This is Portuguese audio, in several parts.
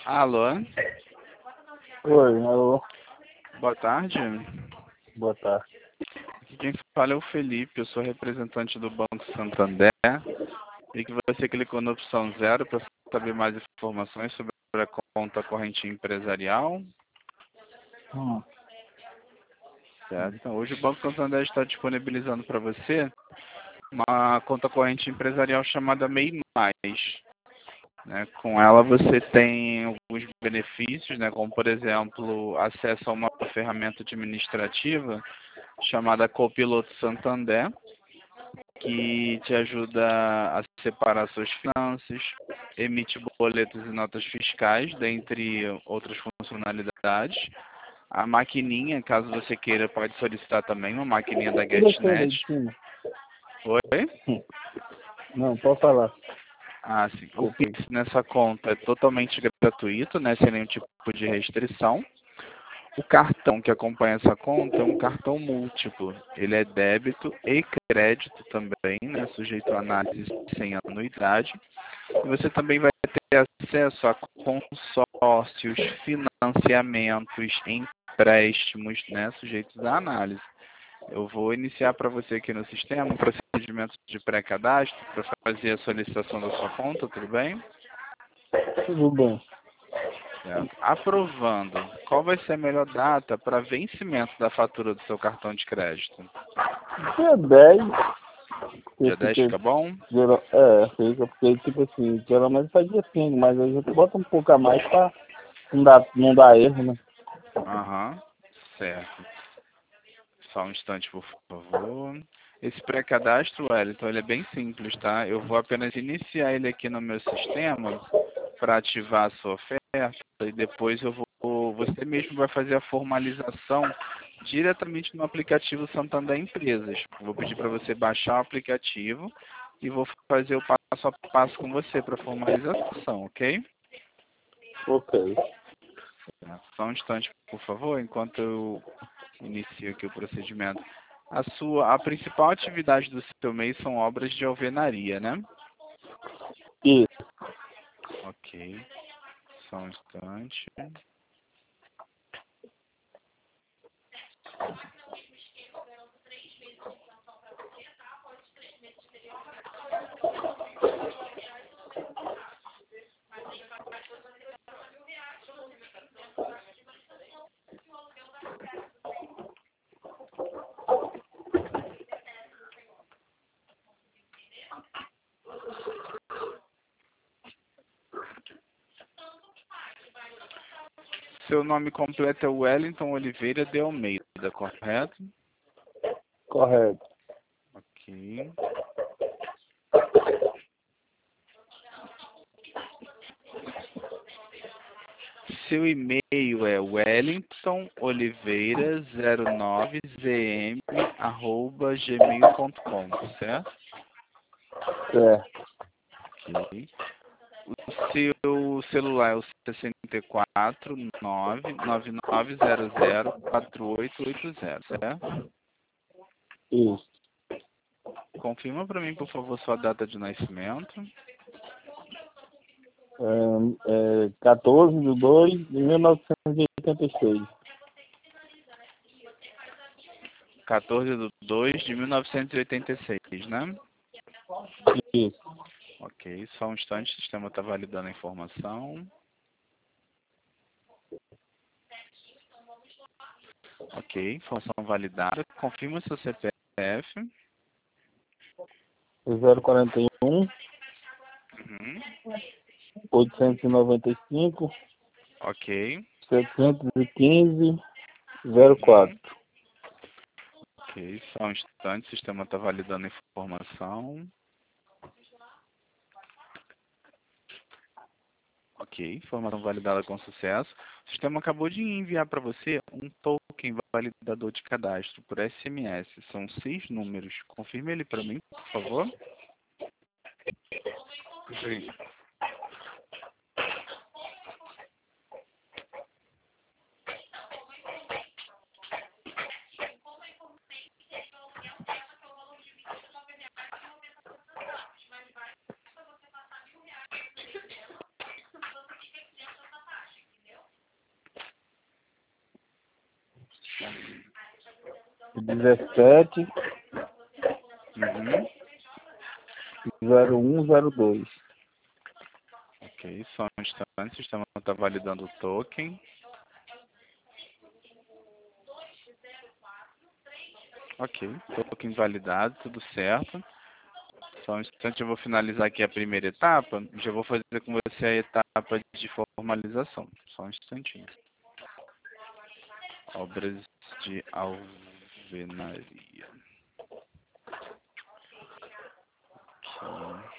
Alô, Oi, alô, boa tarde. boa tarde. Aqui quem fala é o Felipe, eu sou representante do Banco Santander. E que você clicou na opção 0 para saber mais informações sobre a conta corrente empresarial. Certo? Então, hoje o Banco Santander está disponibilizando para você uma conta corrente empresarial chamada MEI Mais. Né? Com ela você tem alguns benefícios, né? Como por exemplo, acesso a uma ferramenta administrativa chamada Copiloto Santander, que te ajuda a separar suas finanças, emite boletos e notas fiscais, dentre outras funcionalidades. A maquininha, caso você queira, pode solicitar também uma maquininha da GetNet. Oi? Não, pode falar. Ah, sim. O Pix nessa conta é totalmente gratuito, né? Sem nenhum tipo de restrição. O cartão que acompanha essa conta é um cartão múltiplo. Ele é débito e crédito também, né? Sujeito a análise sem anuidade. E você também vai ter acesso a consórcios, financiamentos, empréstimos, né? Sujeitos à análise. Eu vou iniciar para você aqui no sistema um procedimento de pré-cadastro para fazer a solicitação da sua conta, tudo bem? Tudo bem. Certo. Aprovando, qual vai ser a melhor data para vencimento da fatura do seu cartão de crédito? Dia 10, Dia 10 fica bom? fica, porque tipo assim, geralmente faz dia 5, mas a gente bota um pouco a mais pra não dar erro, né? Aham, certo. Só um instante, por favor. Esse pré-cadastro, Wellington, ele é bem simples, tá? Eu vou apenas iniciar ele aqui no meu sistema para ativar a sua oferta e depois você mesmo vai fazer a formalização diretamente no aplicativo Santander Empresas. Vou pedir para você baixar o aplicativo e vou fazer o passo a passo com você para formalização, ok? Ok. Só um instante, por favor, enquanto eu inicio aqui o procedimento. A principal atividade do seu mês são obras de alvenaria, né? Isso. Ok. Só um instante. Seu nome completo é Wellington Oliveira de Almeida, correto? Correto. Ok. Seu e-mail é wellingtonoliveira09zm@gmail.com, certo? Certo. Ok. O seu celular é o 64999004880, certo? Isso. Confirma para mim, por favor, sua data de nascimento. 14/2/1986. 14/2/1986, né? Isso. Ok, só um instante, o sistema está validando a informação. Ok, informação validada. Confirma seu CPF. 041 Uhum. 895 Ok. 715 Uhum. 04. Ok, só um instante, o sistema está validando a informação. Ok, informação validada com sucesso. O sistema acabou de enviar para você um token validador de cadastro por SMS. São 6 números. Confirme ele para mim, por favor. Sim. 17 Uhum. 0102. Ok, só um instante, o sistema está validando o token. Ok, token validado, tudo certo. Só um instante, eu vou finalizar aqui a primeira etapa. Já vou fazer com você a etapa de formalização. Só um instantinho. Obras de alvenaria. Aqui.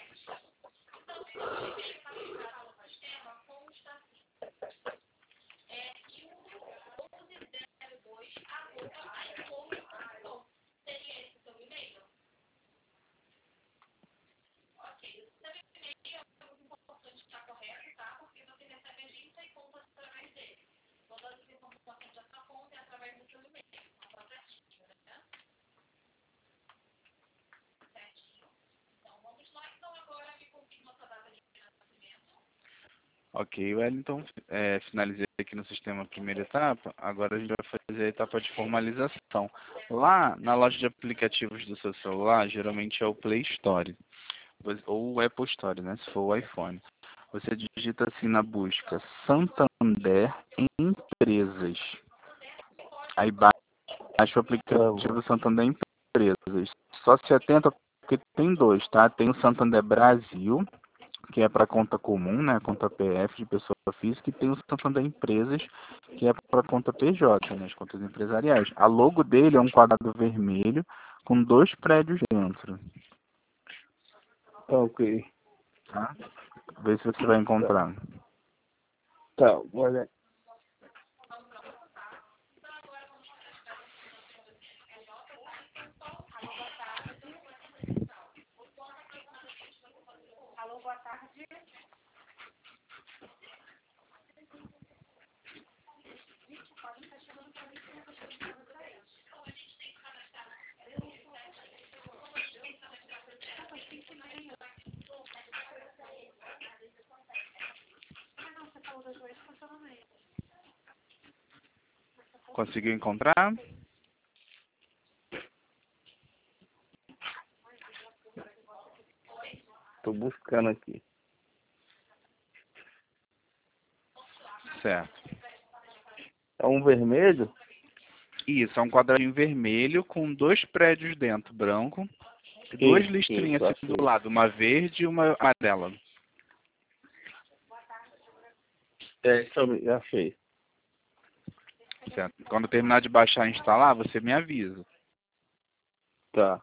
Ok, Wellington, finalizei aqui no sistema a primeira etapa, agora a gente vai fazer a etapa de formalização. Lá na loja de aplicativos do seu celular, geralmente é o Play Store, ou o Apple Store, né, se for o iPhone. Você digita assim na busca, Santander Empresas. Aí baixa o aplicativo Santander Empresas. Só se atenta porque tem dois, tá? Tem o Santander Brasil, que é para conta comum, né, conta PF de pessoa física, e tem o Santander Empresas, que é para conta PJ, né, as contas empresariais. A logo dele é um quadrado vermelho com dois prédios dentro, Ok. tá? Vê se você vai encontrar. Tá, olha. Conseguiu encontrar? Tô buscando aqui. Certo. É um vermelho? Isso, é um quadradinho vermelho com dois prédios dentro, branco, e duas listrinhas Isso, assim do achei. lado, uma verde e uma amarela. Isso eu achei. Certo. Quando terminar de baixar e instalar, você me avisa. Tá.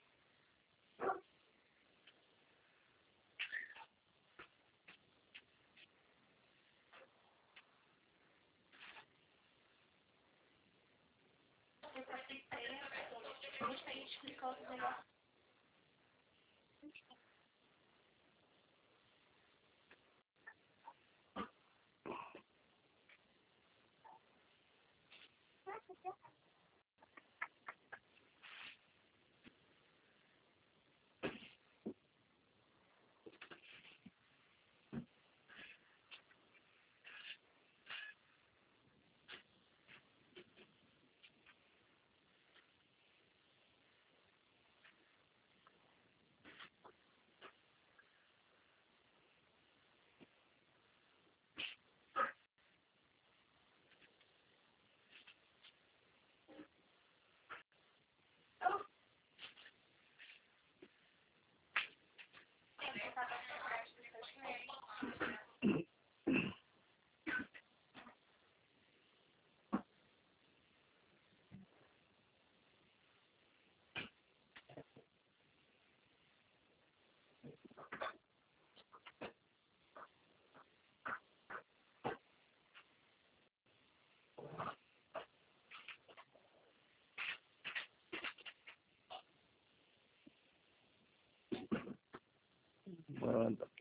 Manda.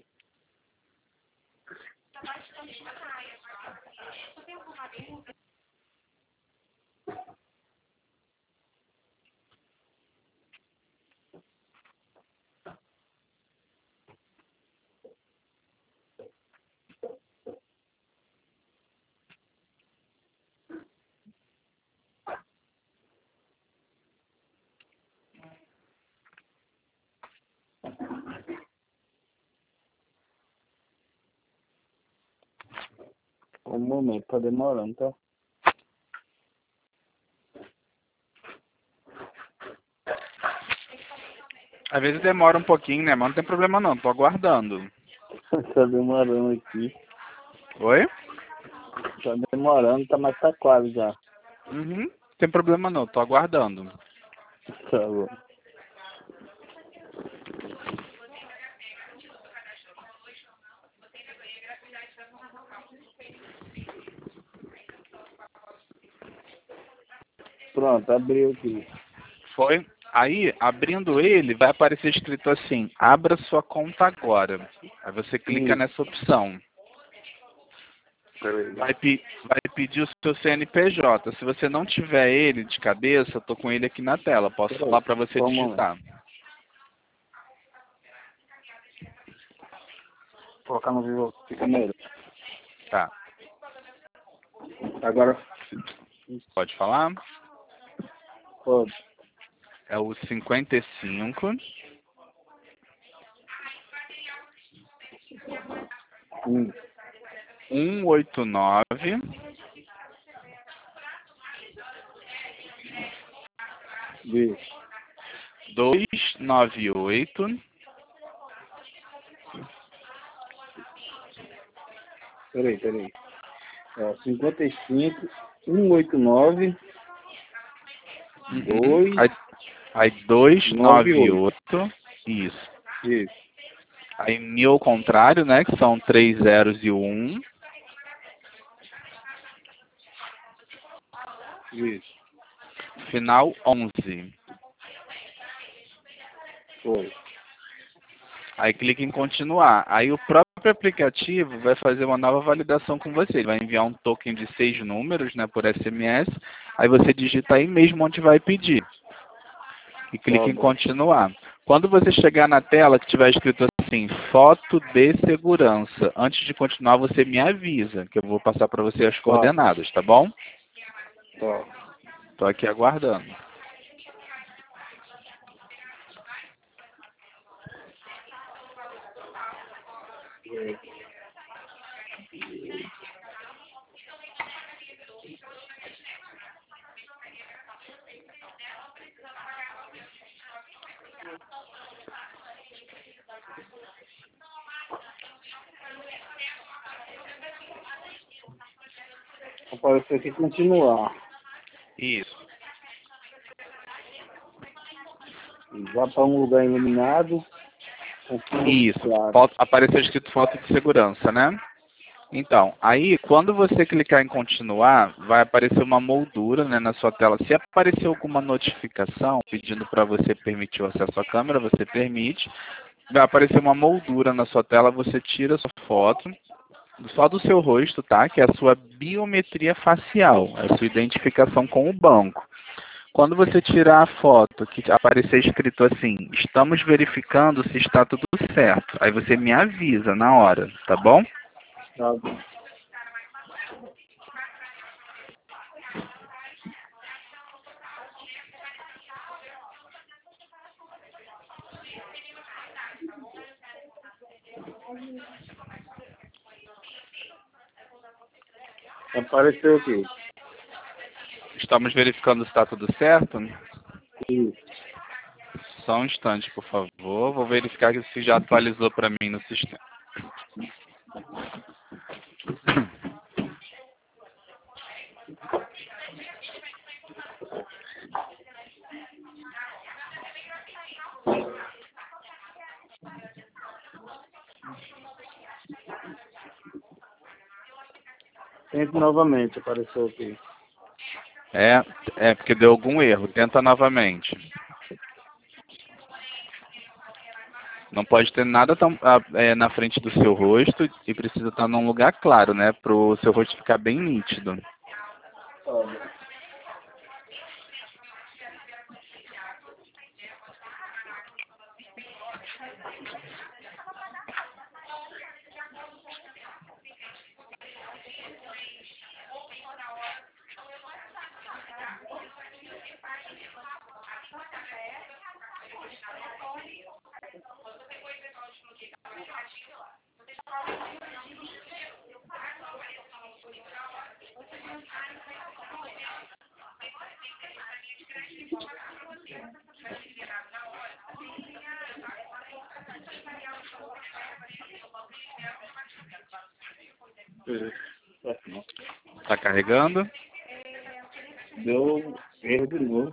Um momento, tá demorando, tá? Às vezes demora um pouquinho, né? Mas não tem problema não, tô aguardando. Tá demorando aqui. Oi? Tá demorando, tá, mas tá quase já. Uhum. Não tem problema não, tô aguardando. Tá bom. Pronto, abriu aqui. Foi? Aí, abrindo ele, vai aparecer escrito assim, abra sua conta agora. Aí você clica nessa opção. Peraí. Vai pedir o seu CNPJ. Se você não tiver ele de cabeça, eu tô com ele aqui na tela. Posso falar para você Só um momento. digitar. Colocar no vivo, fica melhor. Tá. Agora, Pode falar? pode. É o 55 Hum. 189 Isso. 298 Peraí. Ó, 55, 189, 2, Aí 98. 298. Isso. Isso. Aí 1000 ao contrário, né? Que são 3 zeros e 1. Isso. Final 11. Foi. Aí clica em continuar. Aí o próprio aplicativo vai fazer uma nova validação com você. Ele vai enviar um token de 6 números, né, por SMS. Aí você digita aí mesmo onde vai pedir. E clica Tá em bom. continuar. Quando você chegar na tela que tiver escrito assim, foto de segurança, antes de continuar você me avisa, que eu vou passar para você as coordenadas, tá bom? Tá. Estou aqui aguardando. Apareceu aqui continuar. Isso. Vá para um lugar iluminado. Com fundo Isso. claro. Apareceu escrito foto de segurança, né? Então, aí quando você clicar em continuar, vai aparecer uma moldura, né, na sua tela. Se aparecer alguma notificação pedindo para você permitir o acesso à câmera, você permite. Vai aparecer uma moldura na sua tela, você tira a sua foto, só do seu rosto, tá? Que é a sua biometria facial, é a sua identificação com o banco. Quando você tirar a foto, que aparecer escrito assim, estamos verificando se está tudo certo. Aí você me avisa na hora, tá bom? Tá bom. Apareceu aqui. Estamos verificando se está tudo certo. Isso. Só um instante, por favor. Vou verificar se já atualizou para mim no sistema. Tente novamente, apareceu aqui. É porque deu algum erro. Tenta novamente. Não pode ter nada na frente do seu rosto e precisa estar num lugar claro, né? Para o seu rosto ficar bem nítido. Tá bom. Tá carregando? Deu erro de novo.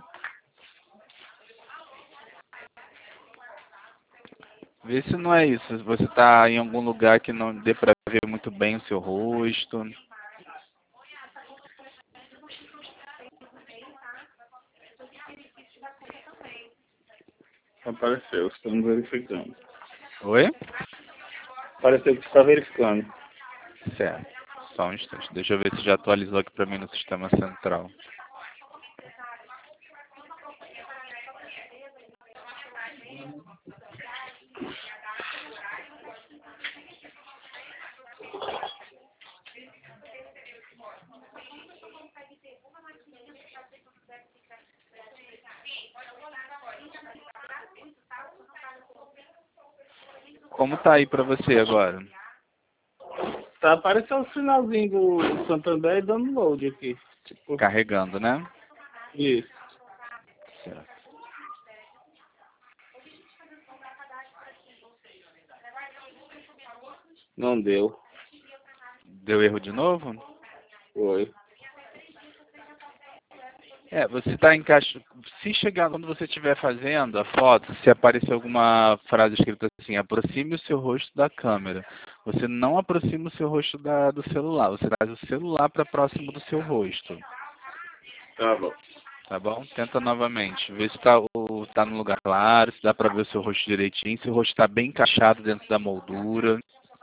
Vê se não é isso. Se você tá em algum lugar que não dê pra ver muito bem o seu rosto. Apareceu, estamos verificando. Oi? Apareceu que está verificando. Certo. Só um instante. Deixa eu ver se já atualizou aqui pra mim no sistema central. Como tá aí pra você agora? Tá aparecendo o sinalzinho do Santander e dando load aqui. Tipo, Carregando, né? isso. Certo. Não deu. Deu erro de novo? Foi. Você está em caixa. Se chegar, quando você estiver fazendo a foto, se aparecer alguma frase escrita assim, aproxime o seu rosto da câmera. Você não aproxima o seu rosto do celular. Você traz o celular para próximo do seu rosto. Tá bom. Tá bom? Tenta novamente. Vê se tá no lugar claro, se dá para ver o seu rosto direitinho. Se o rosto está bem encaixado dentro da moldura.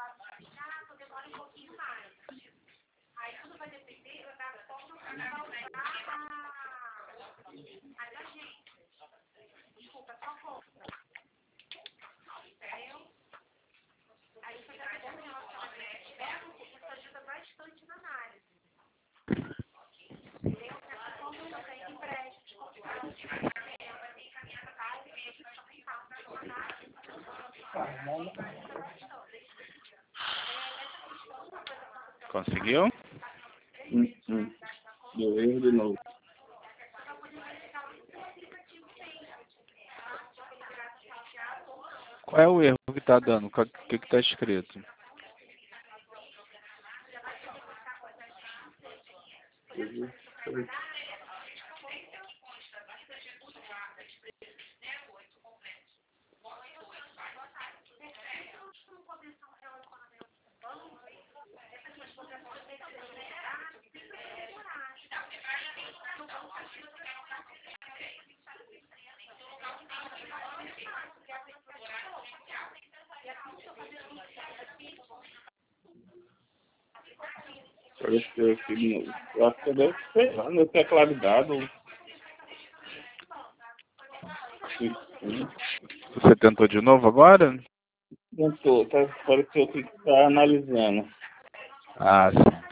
Conseguiu? Deu erro de novo. Qual é o erro que está dando? O que está escrito? Apareceu aqui de novo. Eu acho que deve ser lá no teclado dado. Você tentou de novo agora? Não tô, tá, apareceu que tá analisando. Ah, sim.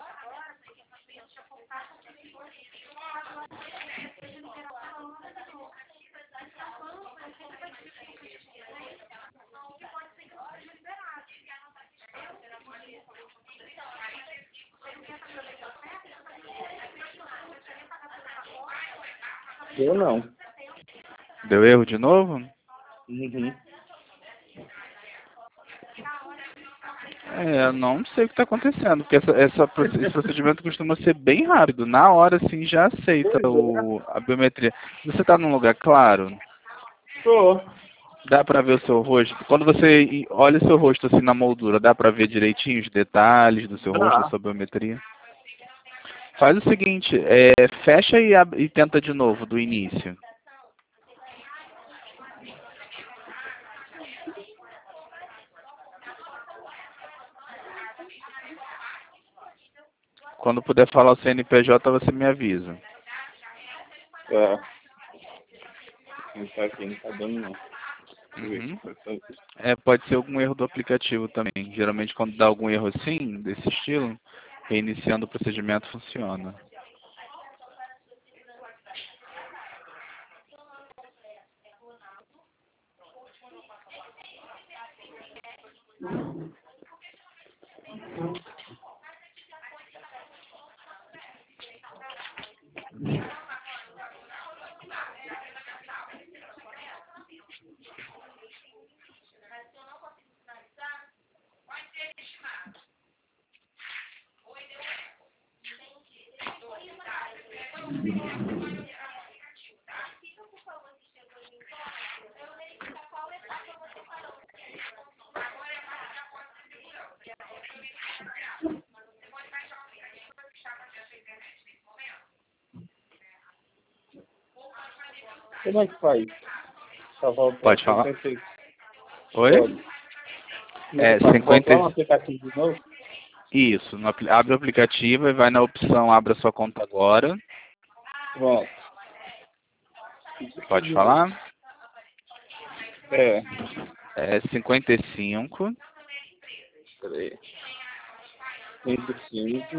Eu não. Deu erro de novo? Uhum. Não sei o que está acontecendo, porque esse procedimento costuma ser bem rápido. Na hora, sim, já aceita a biometria. Você está num lugar claro? Tô. Dá para ver o seu rosto? Quando você olha o seu rosto assim na moldura, dá para ver direitinho os detalhes do seu rosto, da Tá. sua biometria? Faz o seguinte, fecha e tenta de novo, do início. Quando puder falar o CNPJ, você me avisa. Tá. Não tá aqui, não tá dando não. Uhum. Pode ser algum erro do aplicativo também. Geralmente quando dá algum erro assim, desse estilo, reiniciando o procedimento funciona. Como é que faz? Pra voltar? Pode falar? Oi? Pode. É, Pode 50. voltar no aplicativo de novo? Isso, abre o aplicativo e vai na opção abra sua conta agora. Pronto. Pode falar? É. É 55 3, 55,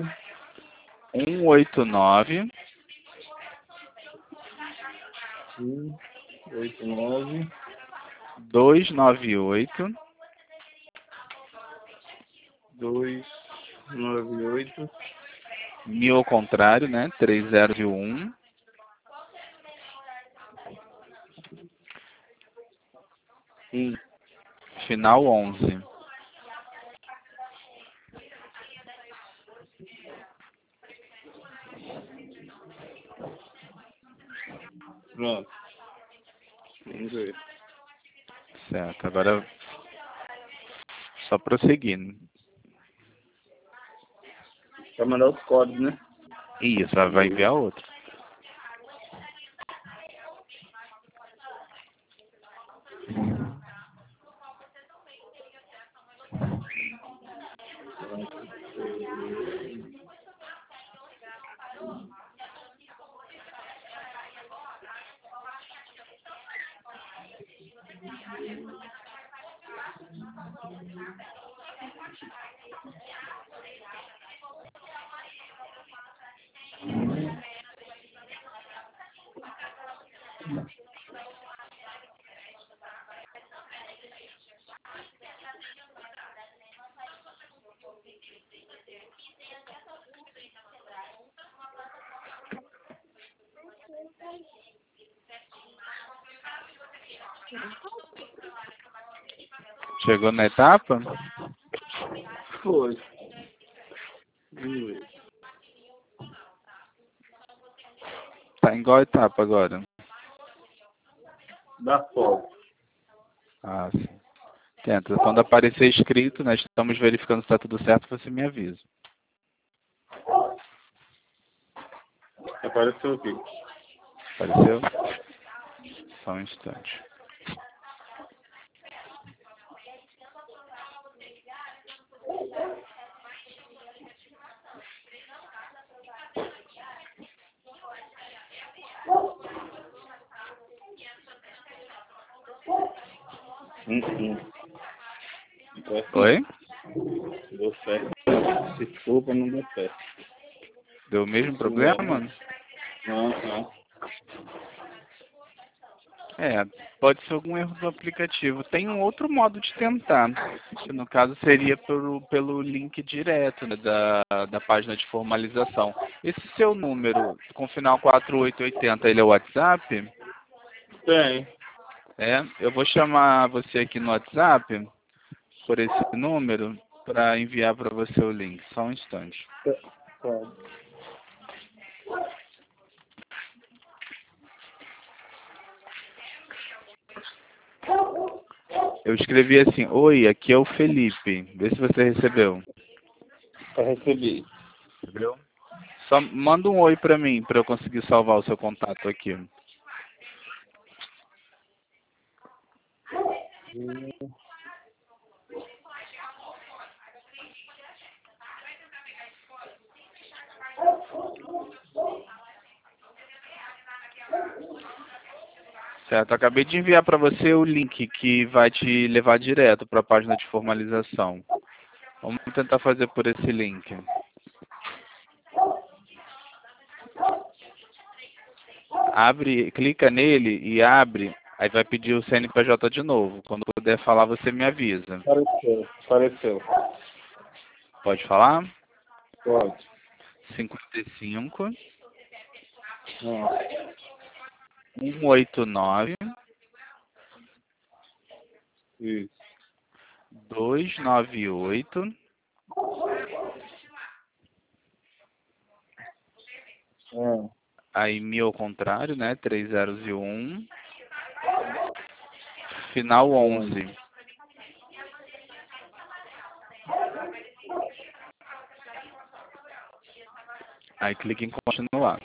189 89, 298 298, 1000 ao contrário, né? 301 final 11. Pronto. Vamos ver. Certo, agora só prosseguindo. Vai mandar os códigos, né? Isso, vai enviar outro. Chegou na etapa? Foi. Vamos ver. Tá em qual etapa agora? Dá foto. Ah, sim. Tenta. Quando aparecer escrito, nós estamos verificando se está tudo certo, você me avisa. Apareceu aqui. Apareceu? Só um instante. Oi? Deu certo. Desculpa, não deu certo. Deu o mesmo problema? Não. É, pode ser algum erro do aplicativo. Tem um outro modo de tentar, que no caso seria pelo link direto, né, da página de formalização. Esse seu número, com final 4880, ele é o WhatsApp? Tem. É, eu vou chamar você aqui no WhatsApp, por esse número, para enviar para você o link. Só um instante. Pode. Eu escrevi assim, oi, aqui é o Felipe. Vê se você recebeu. Eu recebi. Recebeu? Só manda um oi para mim, para eu conseguir salvar o seu contato aqui. Certo, acabei de enviar para você o link que vai te levar direto para a página de formalização. Vamos tentar fazer por esse link. Abre, clica nele e abre, aí vai pedir o CNPJ de novo. Quando puder falar, você me avisa. Apareceu. Pode falar? Pode. 55 Não. 189 Isso. 298 É. aí 1000 ao contrário, né? 3 zeros e 1. Final 11. Aí clique em continuar.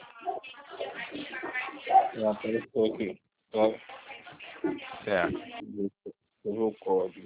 Já apareceu aqui. Só Certo. eu vou o código.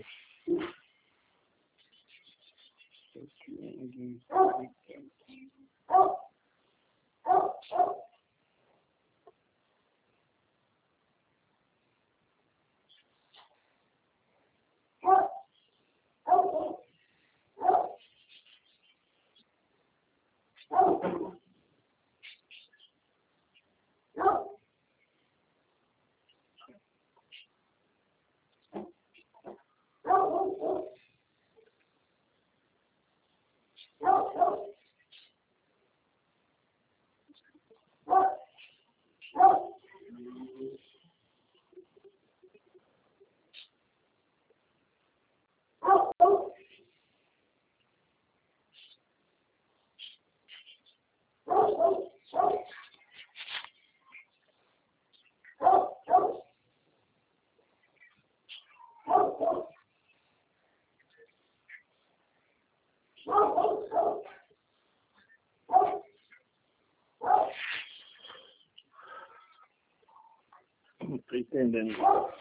Não tô entendendo.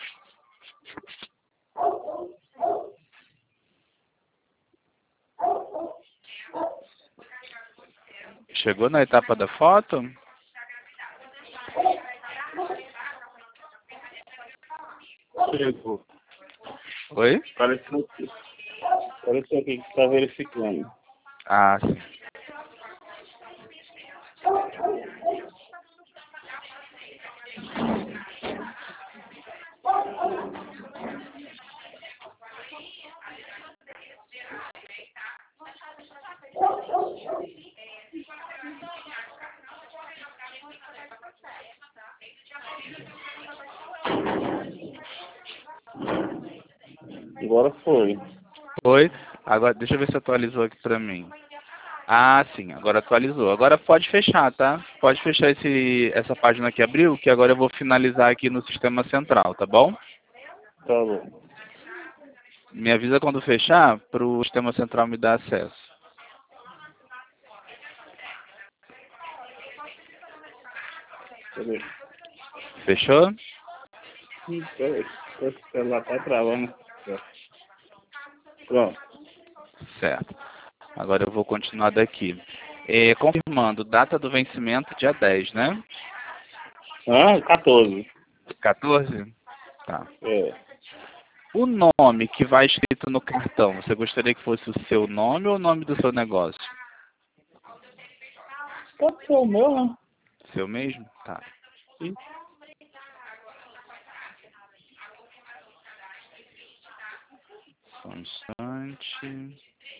Chegou na etapa da foto? Chegou. Oi? Apareceu aqui. Apareceu aqui que está verificando. Ah, sim. Agora foi. Oi? Agora, deixa eu ver se atualizou aqui pra mim. Ah, sim, agora atualizou. Agora pode fechar, tá? Pode fechar essa página que abriu, que agora eu vou finalizar aqui no sistema central, tá bom? Tá bom. Me avisa quando fechar, para o sistema central me dar acesso. Peraí. Fechou? Peraí. O celular tá travando. Pronto. Certo. Agora eu vou continuar daqui. Confirmando, data do vencimento, dia 10, né? 14. 14? Tá. É. O nome que vai escrito no cartão, você gostaria que fosse o seu nome ou o nome do seu negócio? Pode ser o meu, né? Seu mesmo? Tá. Sim. Só um instante.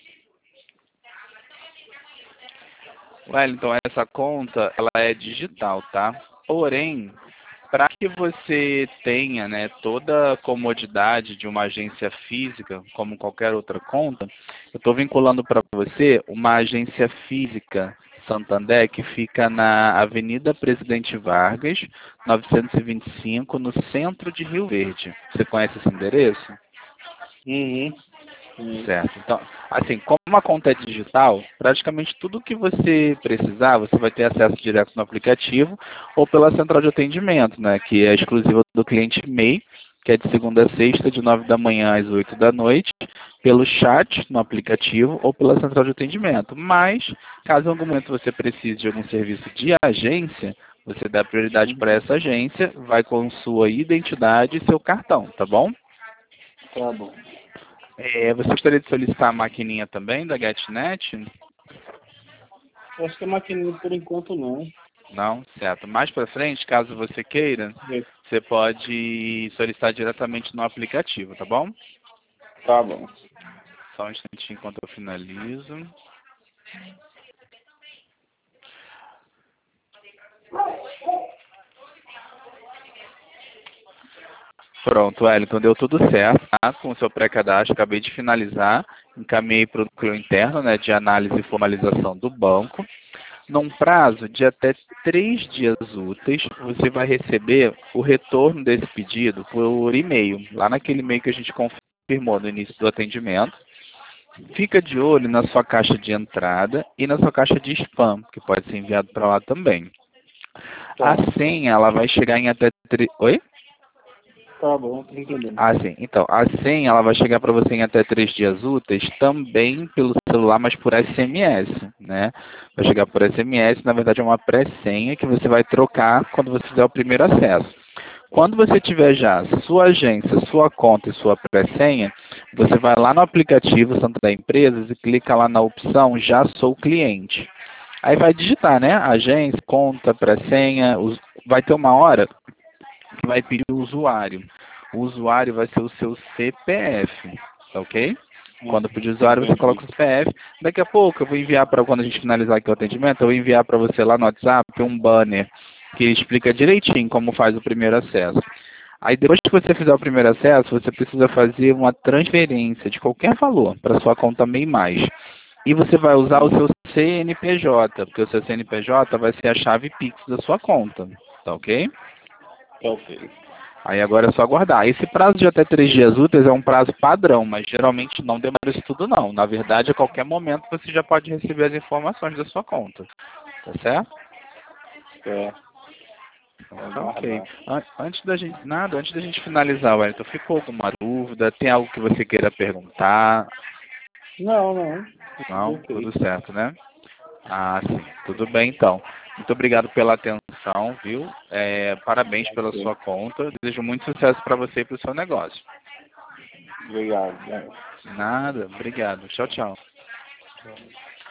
Wellington, essa conta, ela é digital, tá? Porém, para que você tenha, né, toda a comodidade de uma agência física, como qualquer outra conta, eu estou vinculando para você uma agência física Santander que fica na Avenida Presidente Vargas, 925, no centro de Rio Verde. Você conhece esse endereço? Uhum. Sim. Certo. Então, assim, como a conta é digital, praticamente tudo que você precisar, você vai ter acesso direto no aplicativo ou pela central de atendimento, né, que é exclusiva do cliente MEI, que é de segunda a sexta, de 9 da manhã às 8 da noite, pelo chat no aplicativo ou pela central de atendimento. Mas, caso em algum momento você precise de algum serviço de agência, você dá prioridade para essa agência, vai com sua identidade e seu cartão, tá bom? Tá bom. Você gostaria de solicitar a maquininha também da GetNet? Acho que a maquininha por enquanto não. Não? Certo. Mais para frente, caso você queira, você pode solicitar diretamente no aplicativo, tá bom? Tá bom. Só um instantinho enquanto eu finalizo. Pronto, Wellington, deu tudo certo, tá? Com o seu pré-cadastro, acabei de finalizar, encaminhei para o núcleo interno, né, de análise e formalização do banco. Num prazo de até 3 dias úteis, você vai receber o retorno desse pedido por e-mail, lá naquele e-mail que a gente confirmou no início do atendimento. Fica de olho na sua caixa de entrada e na sua caixa de spam, que pode ser enviado para lá também. A Tá, senha, ela vai chegar em até... Oi? tá bom, tô entendendo. Ah, sim. Então, a senha, ela vai chegar para você em até 3 dias úteis, também pelo celular, mas por SMS, né? Vai chegar por SMS, na verdade é uma pré-senha que você vai trocar quando você fizer o primeiro acesso. Quando você tiver já sua agência, sua conta e sua pré-senha, você vai lá no aplicativo Santander Empresas e clica lá na opção Já Sou Cliente. Aí vai digitar, né? Agência, conta, pré-senha, vai ter uma hora que vai pedir o usuário. O usuário vai ser o seu CPF, tá ok? Quando pedir o usuário, você coloca o Entendi. CPF. Daqui a pouco eu vou enviar para, quando a gente finalizar aqui o atendimento, eu vou enviar para você lá no WhatsApp um banner que explica direitinho como faz o primeiro acesso. Aí depois que você fizer o primeiro acesso, você precisa fazer uma transferência de qualquer valor para sua conta MEI+. E você vai usar o seu CNPJ, porque o seu CNPJ vai ser a chave Pix da sua conta, tá ok? Tá ok. Aí agora é só aguardar. Esse prazo de até 3 dias úteis é um prazo padrão, mas geralmente não demora isso tudo não. Na verdade, a qualquer momento você já pode receber as informações da sua conta. Tá certo? É, Então vou tá ok. guardar. Antes da gente finalizar, Wellington, ficou alguma dúvida? Tem algo que você queira perguntar? Não, não. Tudo Não? ok. Tudo certo, né? Ah, sim. Tudo bem, então. Muito obrigado pela atenção, viu? Parabéns pela Ok. sua conta. Desejo muito sucesso para você e para o seu negócio. Obrigado. Né? Nada. Obrigado. Tchau, tchau.